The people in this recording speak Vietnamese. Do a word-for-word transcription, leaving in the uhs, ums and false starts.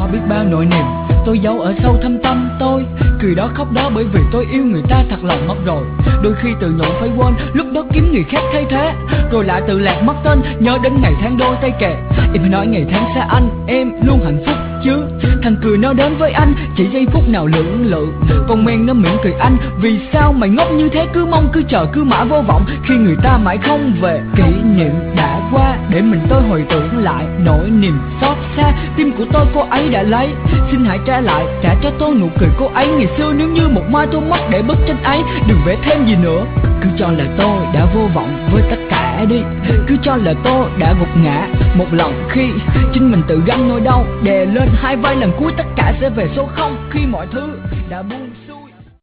biết bao nỗi niềm tôi giấu ở sâu thâm tâm tôi. Cười đó khóc đó bởi vì tôi yêu người ta thật lòng mất rồi. Đôi khi tự nhủ phải quên, lúc đó kiếm người khác thay thế, rồi lại tự lạc mất tên, nhớ đến ngày tháng đôi tay kề. Em phải nói ngày tháng xa anh, em luôn hạnh phúc chứ. Thằng cười nó đến với anh, chỉ giây phút nào lưỡng lự. Con men nó mỉm cười anh, vì sao mày ngốc như thế, cứ mong cứ chờ cứ mãi vô vọng khi người ta mãi không về. Kỷ niệm đã qua để mình tôi hồi tưởng lại nỗi niềm xót xa. Tim của tôi cô ấy đã lấy, xin hãy trả lại, trả cho tôi nụ cười cô ấy ngày xưa. Nếu như một mai tôi mất để bức tranh ấy, đừng vẽ thêm gì nữa. Cứ cho là tôi đã vô vọng với tất cả đi, cứ cho là tôi đã gục ngã một lần khi chính mình tự gánh nỗi đau đè lên hai vai lần cuối. Tất cả sẽ về số không khi mọi thứ đã buông.